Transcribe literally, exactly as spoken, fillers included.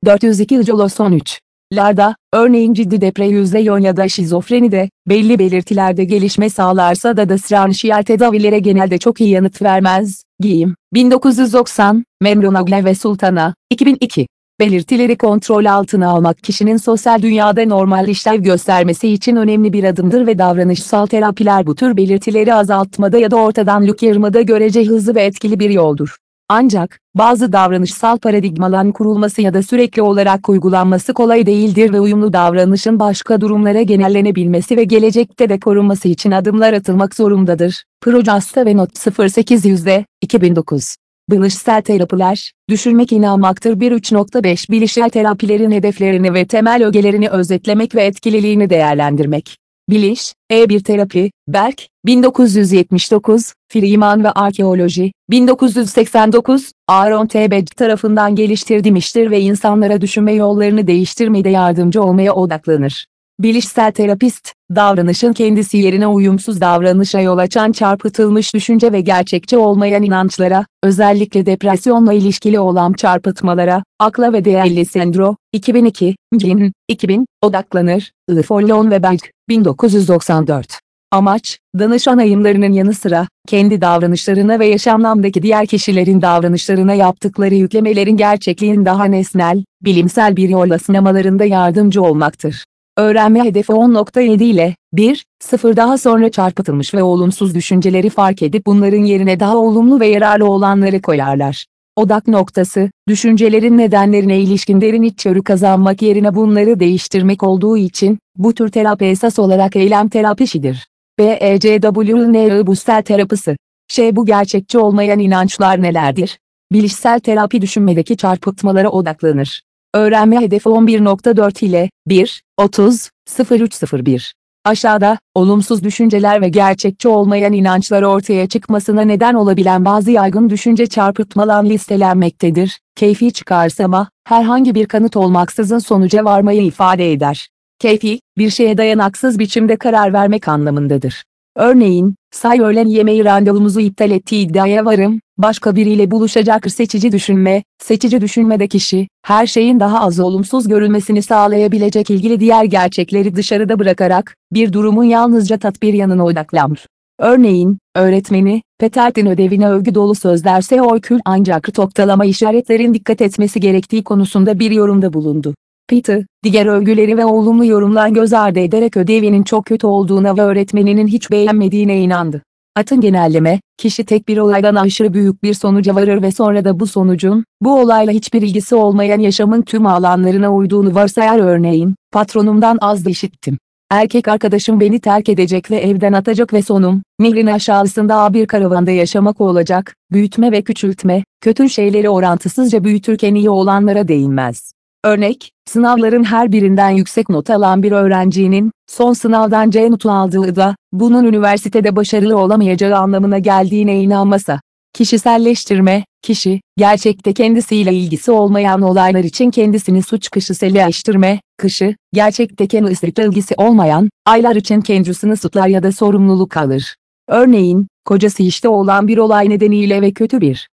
dört yüz iki on üç larda, örneğin ciddi depresyon ya da şizofrenide, belli belirtilerde gelişme sağlarsa da diferansiyel tedavilere genelde çok iyi yanıt vermez. Giyim, bin dokuz yüz doksan, Memnun Agla ve Sultana, iki bin iki. Belirtileri kontrol altına almak kişinin sosyal dünyada normal işlev göstermesi için önemli bir adımdır ve davranışsal terapiler bu tür belirtileri azaltmada ya da ortadan kaldırmada görece hızlı ve etkili bir yoldur. Ancak, bazı davranışsal paradigmaların kurulması ya da sürekli olarak uygulanması kolay değildir ve uyumlu davranışın başka durumlara genellenebilmesi ve gelecekte de korunması için adımlar atılmak zorundadır. Projasta ve Not sıfır sekiz yüzde, iki bin dokuz. Bilişsel terapiler, düşünmek inanmaktır. bir üç nokta beş Bilişsel terapilerin hedeflerini ve temel ögelerini özetlemek ve etkililiğini değerlendirmek. Biliş, E bir terapi, Berk, bin dokuz yüz yetmiş dokuz, Freeman ve Arkeoloji, bin dokuz yüz seksen dokuz, Aaron T. Beck tarafından geliştirilmiştir ve insanlara düşünme yollarını değiştirmede yardımcı olmaya odaklanır. Bilişsel terapist, davranışın kendisi yerine uyumsuz davranışa yol açan çarpıtılmış düşünce ve gerçekçi olmayan inançlara, özellikle depresyonla ilişkili olan çarpıtmalara, akla ve değerli sendro, iki bin iki, Gin, iki bin, odaklanır. I. Follon ve Beck, bin dokuz yüz doksan dört. Amaç, danışan ayımlarının yanı sıra, kendi davranışlarına ve yaşamdaki diğer kişilerin davranışlarına yaptıkları yüklemelerin gerçekliğin daha nesnel, bilimsel bir yolla sınamalarında yardımcı olmaktır. Öğrenme hedefi on nokta yedi ile, bir sıfır daha sonra çarpıtılmış ve olumsuz düşünceleri fark edip bunların yerine daha olumlu ve yararlı olanları koyarlar. Odak noktası, düşüncelerin nedenlerine ilişkin derin içgörü kazanmak yerine bunları değiştirmek olduğu için, bu tür terapi esas olarak eylem terapisidir. B E C W N Bilişsel terapisi. Şey bu gerçekçi olmayan inançlar nelerdir? Bilişsel terapi düşünmedeki çarpıtmalara odaklanır. Öğrenme hedefi on bir nokta dört ile, bir otuz sıfır üç sıfır bir. Aşağıda, olumsuz düşünceler ve gerçekçi olmayan inançlar ortaya çıkmasına neden olabilen bazı yaygın düşünce çarpıtmaları listelenmektedir. Keyfi çıkarsama, herhangi bir kanıt olmaksızın sonuca varmayı ifade eder. Keyfi, bir şeye dayanaksız biçimde karar vermek anlamındadır. Örneğin, say öğlen yemeği randevumuzu iptal ettiği iddiaya varım, başka biriyle buluşacak seçici düşünme, seçici düşünmede kişi, her şeyin daha az olumsuz görülmesini sağlayabilecek ilgili diğer gerçekleri dışarıda bırakarak, bir durumun yalnızca tatbir yanına odaklanır. Örneğin, öğretmeni, Peter'in ödevine övgü dolu sözler seokül ancak noktalama işaretlerin dikkat etmesi gerektiği konusunda bir yorumda bulundu. Peter, diğer övgüleri ve olumlu yorumlar göz ardı ederek ödevinin çok kötü olduğuna ve öğretmeninin hiç beğenmediğine inandı. Atın genelleme, kişi tek bir olaydan aşırı büyük bir sonuca varır ve sonra da bu sonucun, bu olayla hiçbir ilgisi olmayan yaşamın tüm alanlarına uyduğunu varsayar. Örneğin, patronumdan az işittim. Erkek arkadaşım beni terk edecek ve evden atacak ve sonum, nehrin aşağısında bir karavanda yaşamak olacak. Büyütme ve küçültme, kötü şeyleri orantısızca büyütürken iyi olanlara değinmez. Örnek, sınavların her birinden yüksek not alan bir öğrencinin, son sınavdan C notu aldığı da, bunun üniversitede başarılı olamayacağı anlamına geldiğine inanmasa. Kişiselleştirme, kişi, gerçekte kendisiyle ilgisi olmayan olaylar için kendisini suç kişiselleştirme, kişi, gerçekte kendisiyle ilgisi olmayan, aylar için kendisini suçlar ya da sorumluluk alır. Örneğin, kocası işte olan bir olay nedeniyle ve kötü bir